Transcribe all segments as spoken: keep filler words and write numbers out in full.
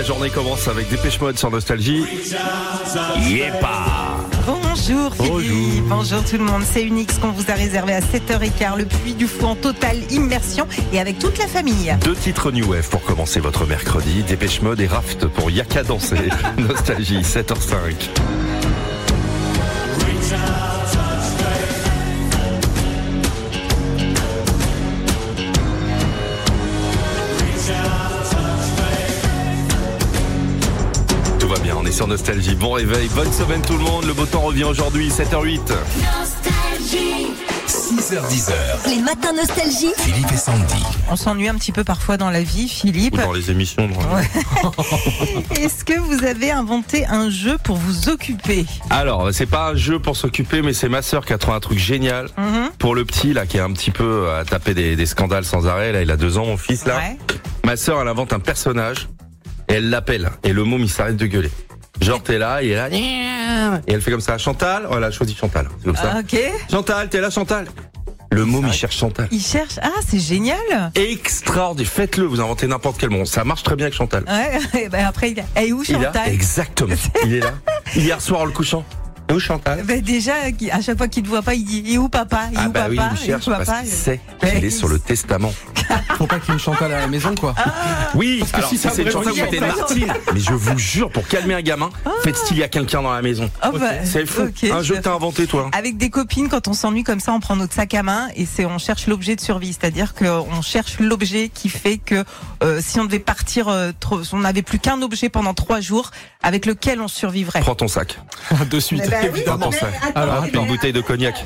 journée commence avec Dépêche Mode sur Nostalgie. Yepa. Bonjour Philippe, Bonjour. bonjour tout le monde, c'est Unix qu'on vous a réservé à sept heures quinze, le Puy du Fou en totale immersion et avec toute la famille. Deux titres New Wave pour commencer votre mercredi, Dépêche Mode et Raft pour Yaka danser. Nostalgie, sept heures cinq. Tout va bien, on est sur Nostalgie. Bon réveil, bonne semaine tout le monde. Le beau temps revient aujourd'hui, sept heures huit. Nostalgie. six heures dix. Les matins Nostalgie. Philippe et Sandy. On s'ennuie un petit peu parfois dans la vie, Philippe. Ou dans les émissions. Dans... Ouais. Est-ce que vous avez inventé un jeu pour vous occuper? Alors, c'est pas un jeu pour s'occuper, mais c'est ma sœur qui a trouvé un truc génial. Mhm. Pour le petit, là, qui est un petit peu à taper des, des scandales sans arrêt. Là, il a deux ans, mon fils, là. Ouais. Ma sœur, elle invente un personnage et elle l'appelle. Et le môme, il s'arrête de gueuler. Genre, t'es là, il est là. Et elle fait comme ça. Chantal. Oh, elle a choisi Chantal. C'est comme ça. Ah, ok. Chantal, t'es là, Chantal. Le môme, il cherche Chantal. Il cherche. Ah, c'est génial. Extraordinaire. Faites-le, vous inventez n'importe quel nom. Ça marche très bien avec Chantal. Ouais. Et ben après, il est où Il est là. Chantal? Exactement. Il est là. Hier soir, en le couchant. Et où Chantal? Ben déjà, à chaque fois qu'il te voit pas, il dit « Et où papa? Et Ah où bah papa? oui, il me Et où cherche parce papa qu'il sait Ben, qu'il est il- sur le testament. Faut pas qu'il y ait une Chantal à la maison, quoi. Oui, Parce que alors si si ça c'est une vraiment Chantal, y a c'était pas Martine. Mais je vous jure, pour calmer un gamin, faites style il y a quelqu'un dans la maison. Oh, bah, C'est fou. ok, Un je- jeu que t'as inventé, toi. Avec des copines, quand on s'ennuie comme ça, on prend notre sac à main et c'est on cherche l'objet de survie. C'est-à-dire qu'on cherche l'objet qui fait que euh, si on devait partir, euh, trop, on n'avait plus qu'un objet pendant trois jours avec lequel on survivrait. Prends ton sac. De suite. Eh ben oui, Prends ton mais sac. attends, Alors, mais- une bouteille de cognac.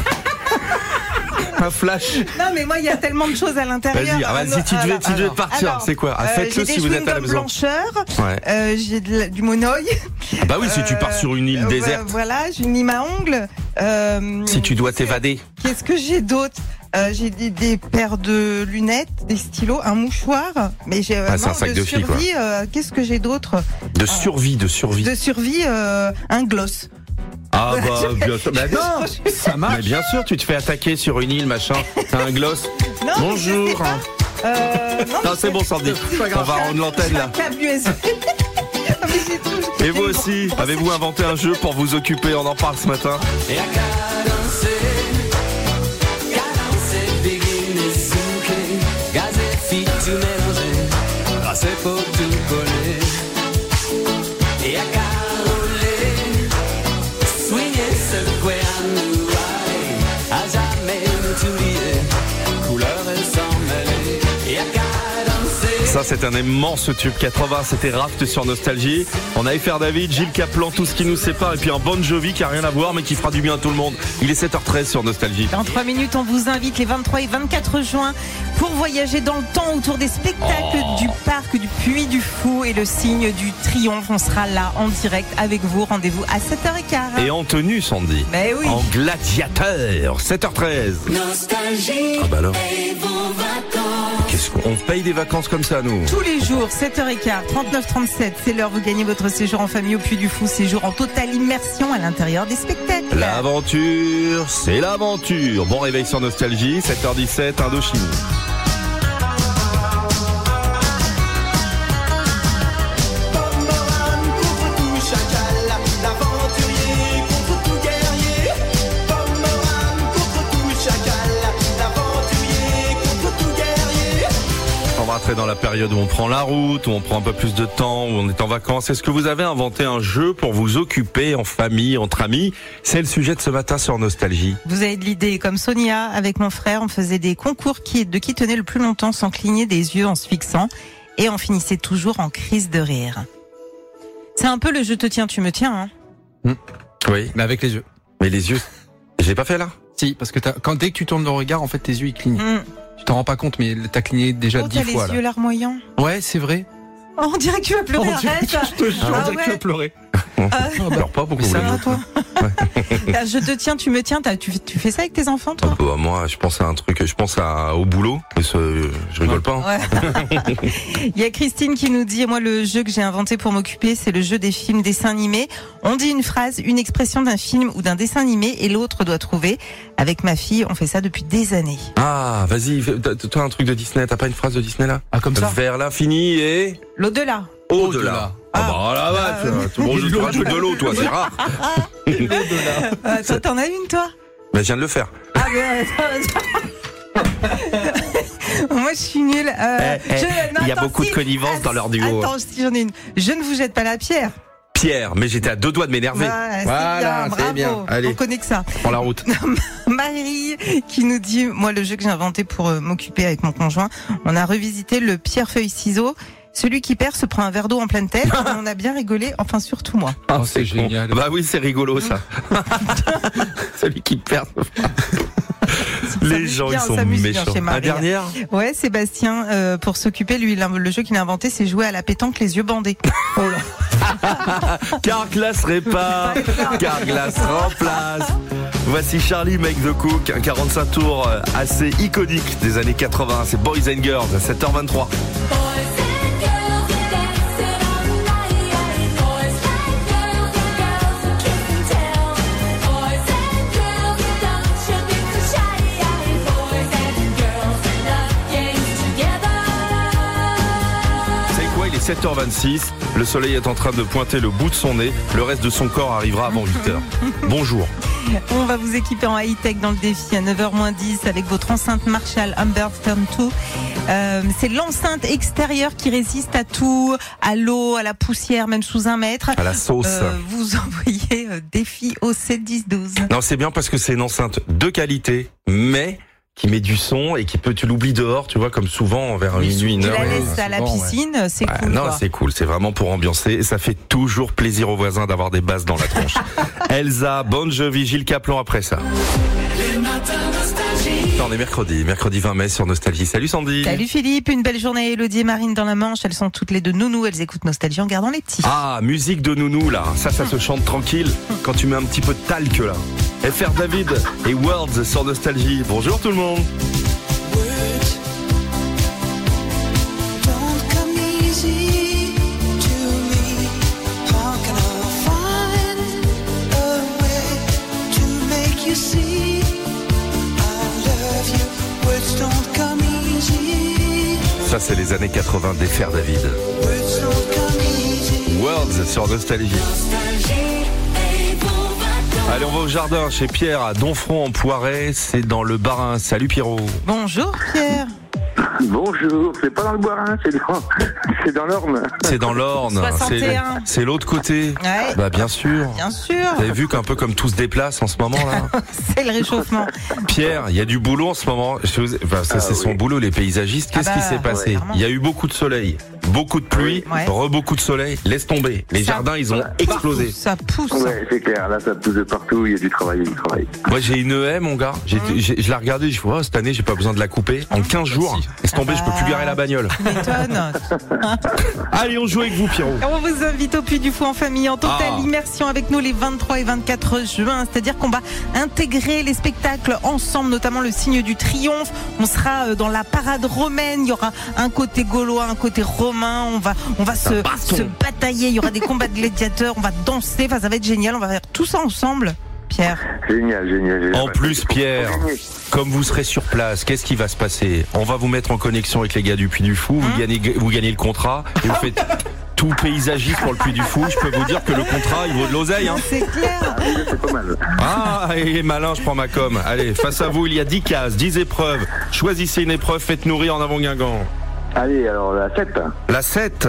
Un flash. Non, mais moi, il y a tellement de choses à l'intérieur. Vas-y, ah, vas-y, tu devais, Alors, tu devais alors, partir. alors, C'est quoi? Ah, euh, faites-le j'ai si des vous êtes à la chewing-gums maison. blancheurs, Ouais. euh, j'ai de la- du monoeil. Ah bah oui, si tu pars sur une île Euh, déserte, Voilà, j'ai une lime à ongles. Euh, si tu dois t'évader. Qu'est-ce que j'ai d'autre? Euh, j'ai des, des paires de lunettes, des stylos, un mouchoir. Mais j'ai Ah, c'est non, un sac de de filles, quoi. survie. euh, Qu'est-ce que j'ai d'autre? De survie, de survie. De survie, euh, un gloss. Ah bah, bien sûr. Bah non, Ça marche. mais bien sûr, tu te fais attaquer sur une île, machin. T'as un gloss. Non, mais je sais Bonjour. pas. Euh, non, Non, c'est bon, Sandy. On va rendre l'antenne, là. un câble U S B. Ah, mais j'ai tout- Et vous aussi, avez-vous inventé un jeu pour vous occuper? On en parle ce matin. E a cadencer, cadencer, begine souke, gazé, fit, tout mélanger, grâce pour tout coller. Et à caroler, swinguer, secouer à nous aller, à jamais nous oublier, couleur et sans mêler. Et à cadencer. Ça, c'est un immense tube quatre-vingts. C'était Raft sur Nostalgie. On a F R David, Gilles Caplan, tout ce qui nous sépare. Et puis un Bon Jovi qui a rien à voir, mais qui fera du bien à tout le monde. Il est sept heures treize sur Nostalgie. Dans trois minutes, on vous invite les vingt-trois et vingt-quatre juin pour voyager dans le temps autour des spectacles Oh. du parc du Puy du Fou et le signe du triomphe. On sera là en direct avec vous. Rendez-vous à sept heures quinze. Et en tenue, Sandy. Mais oui. En gladiateur. sept heures treize. Nostalgie. Ah bah alors. Et vos vacances. Qu'est-ce qu'on paye des vacances comme ça, nous? Tous les jours, sept heures quinze, trente-neuf trente-sept, c'est l'heure, vous gagnez votre séjour en famille au Puy du Fou, séjour en totale immersion à l'intérieur des spectacles. L'aventure, c'est l'aventure. Bon réveil sur Nostalgie, sept heures dix-sept, Indochine. On va rentrer dans la période où on prend la route, où on prend un peu plus de temps, où on est en vacances. Est-ce que vous avez inventé un jeu pour vous occuper en famille, entre amis? C'est le sujet de ce matin sur Nostalgie. Vous avez de l'idée, comme Sonia, avec mon frère, on faisait des concours qui, de qui tenait le plus longtemps sans cligner des yeux en se fixant, et on finissait toujours en crise de rire. C'est un peu le je te tiens, tu me tiens, hein. Oui, Mais avec les yeux. mais les yeux, j'ai pas fait là. Si, parce que t'as- quand dès que tu tournes le regard, en fait, tes yeux ils clignent. Mmh. Tu t'en rends pas compte, mais t'as cligné déjà Oh, dix t'as les fois là. yeux larmoyants. Ouais, c'est vrai. Oh, on dirait que tu vas pleurer, Oh, Dieu, arrête. je te jure, Ah on dirait que tu ouais. vas pleurer. Alors pas beaucoup. Mais ça les va, mots. toi? Ah, Je te tiens, tu me tiens, t'as- tu, tu fais ça avec tes enfants, Ah toi? bah, moi, je pense à un truc, je pense à, au boulot, mais ce, je rigole pas. hein. Ouais. Il y a Christine qui nous dit, moi le jeu que j'ai inventé pour m'occuper, c'est le jeu des films dessins animés. On dit une phrase, une expression d'un film ou d'un dessin animé et l'autre doit trouver. Avec ma fille, on fait ça depuis des années. Ah, vas-y, fais- t'as- toi un truc de Disney, t'as pas une phrase de Disney là? Ah, comme ça? Vers l'infini et... L'au-delà. Au-delà. Ah bah là, bah, tout le monde tu rajoutes de l'eau, toi, c'est rare. Euh, toi, t'en as une, toi? Mais je viens de le faire. Ah, mais attends. Moi, je suis nulle. Euh, Eh, eh, je- non, il y a attends, beaucoup si. de connivence dans leur duo. Attends, si j'en ai une. Je ne vous jette pas la pierre. Pierre, mais j'étais à deux doigts de m'énerver. Voilà, c'est Voilà, bien, c'est bravo. bien. Allez. On connaît que ça. Prends la route. Marie qui nous dit, moi, le jeu que j'ai inventé pour euh, m'occuper avec mon conjoint, on a revisité le pierre-feuille-ciseaux. Celui qui perd se prend un verre d'eau en pleine tête. Et on a bien rigolé, enfin surtout moi. Ah, Oh, c'est con. génial. Bah oui, c'est rigolo ça. Celui qui perd. Les s'amuse gens, bien, ils sont s'amuse bien méchants. chez Marie. La dernière Ouais, Sébastien, euh, pour s'occuper, lui, il a- le jeu qu'il a inventé, c'est jouer à la pétanque les yeux bandés. Oh là. Carglass répare, Carglass remplace. Voici Charlie Make the Cook, un quarante-cinq tours euh, assez iconique des années quatre-vingts. C'est Boys and Girls à sept heures vingt-trois. C'est quoi, il est sept heures vingt-six. Le soleil est en train de pointer le bout de son nez. Le reste de son corps arrivera avant huit heures. Bonjour. On va vous équiper en high-tech dans le défi à neuf heures moins dix avec votre enceinte Marshall Humberstone deux. Euh, c'est l'enceinte extérieure qui résiste à tout, à l'eau, à la poussière, même sous un mètre. À la sauce. Euh, vous envoyez euh, défi au sept dix douze. Non, c'est bien parce que c'est une enceinte de qualité, mais qui met du son et qui peut, tu l'oublies dehors, tu vois, comme souvent vers Oui, minuit, une Tu heure. la et- laisses à la souvent, ouais. piscine, c'est Ouais, cool. non, quoi. c'est cool, c'est vraiment pour ambiancer et ça fait toujours plaisir aux voisins d'avoir des basses dans la tronche. Elsa, Bon Jovi, Gilles Caplan après ça. Les matins nostalgie. On est mercredi, mercredi vingt mai sur Nostalgie. Salut Sandy. Salut Philippe, une belle journée. Elodie et Marine dans la Manche, elles sont toutes les deux nounous, elles écoutent Nostalgie en gardant les petits. Ah, musique de nounou là, ça, ça se chante tranquille quand tu mets un petit peu de talc là. F R David et Worlds sur Nostalgie. Bonjour tout le monde. Don't come easy to me. How can I find a way to make you see I love you? Words don't come easy. Ça c'est les années quatre-vingts des F R David. Words don't come easy. Worlds sur Nostalgie. Nostalgie et vos vacances. Allez, on va au jardin chez Pierre à Donfront en Poiret, c'est dans le Bas-Rhin. Salut Pierrot. Bonjour Pierre. Bonjour, c'est pas dans le Boirin, c'est dans, c'est dans l'Orne. C'est dans l'Orne. soixante et un. C'est, c'est l'autre côté. Ouais. Bah bien sûr. Bien sûr, Vous avez vu qu'un peu comme tout se déplace en ce moment là. c'est le réchauffement. Pierre, il y a du boulot en ce moment. Je vous- enfin, ça, Ah c'est son oui. boulot, les paysagistes. Qu'est-ce Ah qui bah, s'est passé? ouais, Il y a eu beaucoup de soleil, beaucoup de pluie, Ouais. re beaucoup de soleil. Laisse tomber. Les Ça- jardins, ils ont explosé. Ça pousse. Ouais, c'est clair, là ça pousse de partout, il y a du travail, il y a du travail. Moi, j'ai une haie, mon gars. J'ai, Mmh. j'ai- je l'ai regardée, je vois, oh, cette année, j'ai pas besoin de la couper. En quinze jours, laisse tomber, je peux plus garer la bagnole. Tu m'étonnes. Allez, on joue avec vous, Pierrot. On vous invite au Puy du Fou en famille en totale Ah. immersion avec nous les vingt-trois et vingt-quatre juin. C'est-à-dire qu'on va intégrer les spectacles ensemble, notamment le signe du triomphe. On sera euh, dans la parade romaine. Il y aura un côté gaulois, un côté romain. On va, on va se, baston. se batailler. Il y aura des combats de gladiateurs. On va danser. Enfin, ça va être génial. On va faire tout ça ensemble. Pierre. Génial, génial, génial. En plus, Pierre, Faut gagner. comme vous serez sur place, qu'est-ce qui va se passer? On va vous mettre en connexion avec les gars du Puy du Fou. Vous gagnez, vous gagnez le contrat et vous faites tout paysagiste pour le Puy du Fou. Je peux vous dire que le contrat, il vaut de l'oseille. Hein. C'est clair. Ah, déjà, c'est pas mal. Ah, il est malin, je prends ma com. Allez, face à vous, il y a dix cases, dix épreuves. Choisissez une épreuve, faites nourrir en avant Guingamp. Allez, alors la sept. La sept.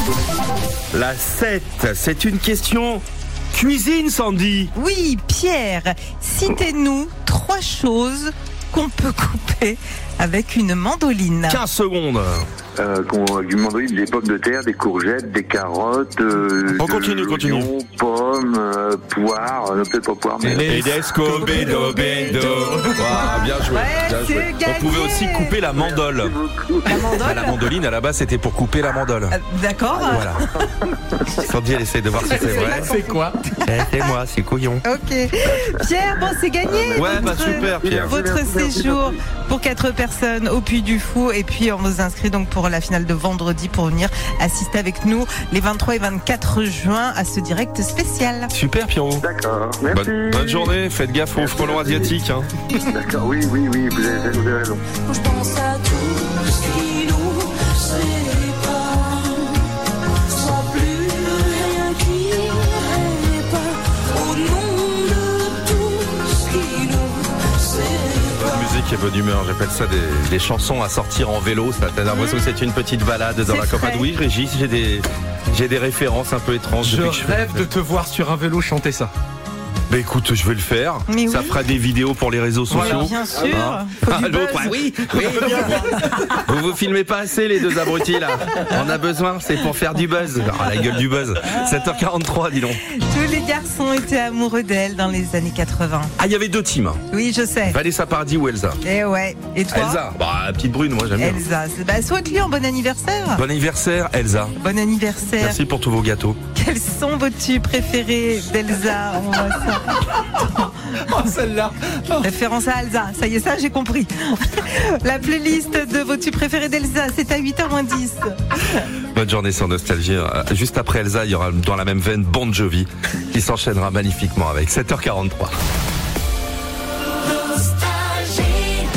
La sept, c'est une question cuisine, Sandy. Oui, Pierre. Citez-nous trois choses qu'on peut couper avec une mandoline. quinze secondes. Euh, qu'on- du mandoline, des pommes de terre, des courgettes, des carottes, euh, On de continue, continue. l'oignon, pommes, euh, poires, euh, peut-être pas poires, mais... Et desco, bédo, bédo. Ouah, bien joué. Ouais, bien c'est joué. gagné. On pouvait aussi couper la mandole. La mandole. Ah, la mandoline, à la base, c'était pour couper la mandole. Euh, D'accord. Voilà. Sandy, elle essaie de voir si c'est vrai. C'est quoi? Eh, c'est moi, c'est couillon. Ok. Pierre, bon, c'est gagné. Ouais, bah Votre- super, Pierre. Votre Merci, merci, séjour pour quatre personnes au Puy du Fou. Et puis, on vous inscrit donc pour la finale de vendredi pour venir assister avec nous les vingt-trois et vingt-quatre juin à ce direct spécial. Super, Pierrot. D'accord, merci. Bonne, bonne journée, faites gaffe aux frelons asiatiques. Hein. D'accord, oui, oui, oui, vous avez, vous avez raison. Je pense à tout ce qui nous sépare. Soit musique et bonne humeur. J'appelle ça des, des chansons à sortir en vélo. Ça, t'as l'impression que c'est une petite balade dans C'est la campagne. frais. Oui, Régis, j'ai des, j'ai des références un peu étranges. Je depuis que rêve de te voir sur un vélo chanter ça. Bah écoute, je vais le faire. Mais ça oui. fera des vidéos pour les réseaux sociaux. Bien sûr. Hein Faut du Ah, l'autre, buzz. ouais, oui, oui. Vous vous filmez pas assez les deux abrutis là. On a besoin, c'est pour faire du buzz. Ah, la gueule du buzz. sept heures quarante-trois, dis donc. Tous les garçons étaient amoureux d'elle dans les années quatre-vingts. Ah, il y avait deux teams. Oui, je sais. Vanessa Paradis ou Elsa. Et ouais. Et toi? Elsa, bah la petite brune, moi j'aime bien. Elsa. Bah, souhaite-lui un bon anniversaire. Bon anniversaire, Elsa. Bon anniversaire. Merci pour tous vos gâteaux. Quels sont vos tubes préférés d'Elsa? On voit ça. Oh, celle-là. Référence à Elsa. Ça y est, ça, j'ai compris. La playlist de vos tubes préférés d'Elsa, c'est à huit heures moins dix. Bonne journée sur Nostalgie. Euh, Juste après Elsa, il y aura dans la même veine Bon Jovi qui s'enchaînera magnifiquement avec sept heures quarante-trois. Nostalgie.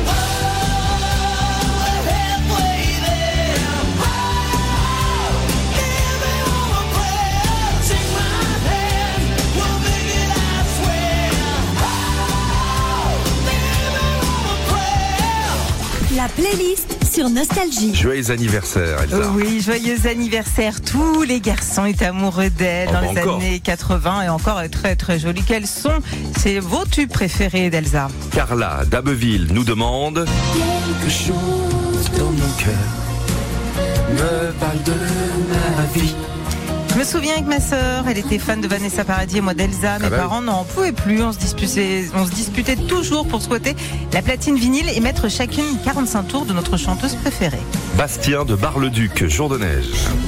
La playlist sur Nostalgie. Joyeux anniversaire, Elsa. Oui, joyeux anniversaire. Tous les garçons étaient amoureux d'elle Oh, dans bah les encore. années quatre-vingts et encore elle est très très jolie. Quels sont c'est vos tubes préférés d'Elsa? Carla d'Abbeville nous demande Quelque chose dans mon cœur me parle de ma vie. Je me souviens avec ma sœur, elle était fan de Vanessa Paradis et moi d'Elsa. Mes bah parents n'en pouvaient plus. On se disputait, on se disputait toujours pour souhaiter la platine vinyle et mettre chacune quarante-cinq tours de notre chanteuse préférée. Bastien de Bar-le-Duc, jour de neige.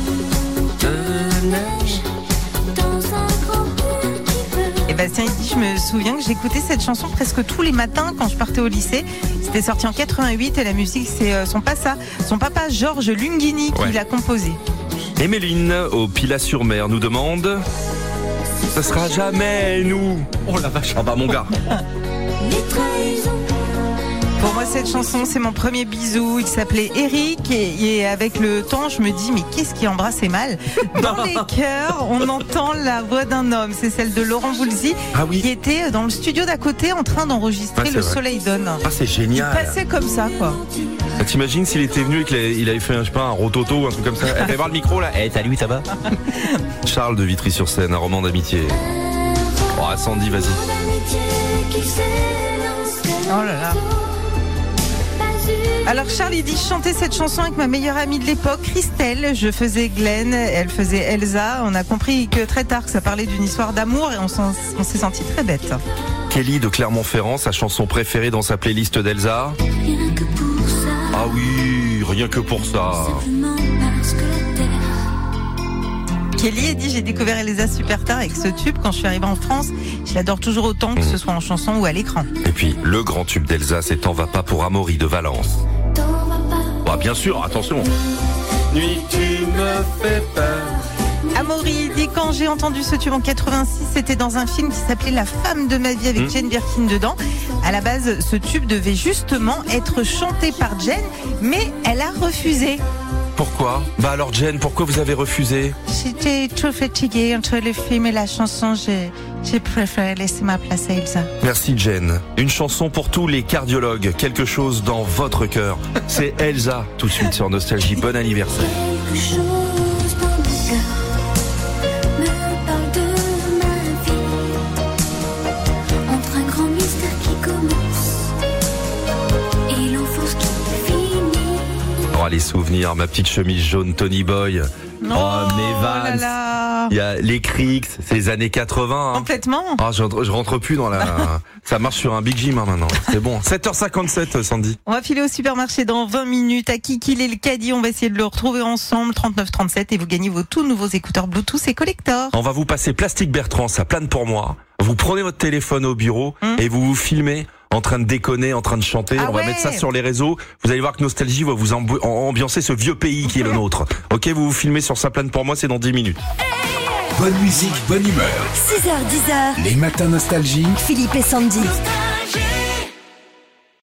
Et Bastien il dit, je me souviens que j'écoutais cette chanson presque tous les matins quand je partais au lycée. C'était sorti en quatre-vingt-huit et la musique c'est euh, son papa, son papa Georges Lunghini qui Ouais. l'a composée. Et Méline au Pilat-sur-Mer nous demande ce sera jamais nous. Oh la vache. Ah bah mon gars. Pour moi, cette chanson, c'est mon premier bisou. Il s'appelait Eric et, et avec le temps, je me dis, mais qu'est-ce qui embrassait mal? Dans les chœurs, on entend la voix d'un homme. C'est celle de Laurent Voulzy Ah oui. qui était dans le studio d'à côté en train d'enregistrer Ah, c'est Le vrai. Soleil donne. Ah c'est Il génial. passait comme ça, quoi. Ah, T'imagines s'il était venu et qu'il avait, il avait fait un, je sais pas, un rototo ou un truc comme ça. Elle fait voir le micro là. Eh salut, ça va? Charles de Vitry-sur-Seine, un roman d'amitié. Oh Sandy, vas-y. Oh là là. Alors Charles, il dit, je chantais cette chanson avec ma meilleure amie de l'époque, Christelle. Je faisais Glenn, elle faisait Elsa. On a compris que très tard que ça parlait d'une histoire d'amour et on, s'en- on s'est senti très bête. Kelly de Clermont-Ferrand, sa chanson préférée dans sa playlist d'Elsa. Ah oui, rien que pour ça. Kelly a dit, j'ai découvert Elsa super tard avec ce tube quand je suis arrivée en France. Je l'adore toujours autant, que ce soit en chanson ou à l'écran. Et puis, le grand tube d'Elsa, c'est T'en va pas pour Amaury de Valence. Bah, bien sûr, attention. Nuit, tu me fais peur. Amaury dit, quand j'ai entendu ce tube en quatre-vingt-six, c'était dans un film qui s'appelait La femme de ma vie avec Mmh. Jane Birkin dedans. À la base, ce tube devait justement être chanté par Jane, mais elle a refusé. Pourquoi? Bah alors Jen, pourquoi vous avez refusé? J'étais trop fatiguée entre le film et la chanson. J'ai, j'ai préféré laisser ma place à Elsa. Merci Jen. Une chanson pour tous les cardiologues, quelque chose dans votre cœur. C'est Elsa, tout de suite sur Nostalgie. Bon anniversaire. Quelque chose dans mon cœur me parle de ma vie. Entre un grand mystère qui commence et l'enfance qui finit. Oh les souvenirs, ma petite chemise jaune Tony Boy. Oh, mes là Vans. là. Il y a les Cricks, c'est les années quatre-vingts. Hein. Complètement. Ah, je, rentre- je rentre plus dans la... Ça marche sur un Big Gym hein, maintenant. C'est bon. sept heures cinquante-sept, Sandy. On va filer au supermarché dans vingt minutes. À qui qu'il est le caddie, on va essayer de le retrouver ensemble. trente-neuf trente-sept et vous gagnez vos tout nouveaux écouteurs Bluetooth et collector. On va vous passer Plastique Bertrand, ça plane pour moi. Vous prenez votre téléphone au bureau Hum. et vous vous filmez en train de déconner, en train de chanter. Ah On va ouais. mettre ça sur les réseaux. Vous allez voir que Nostalgie va vous ambu- en- ambiancer ce vieux pays qui est le nôtre. Ok, vous vous filmez sur ça plane pour moi, c'est dans dix minutes. Bonne musique, bonne humeur. six heures dix heures, Les matins Nostalgie. Philippe et Sandy. Nostalgie.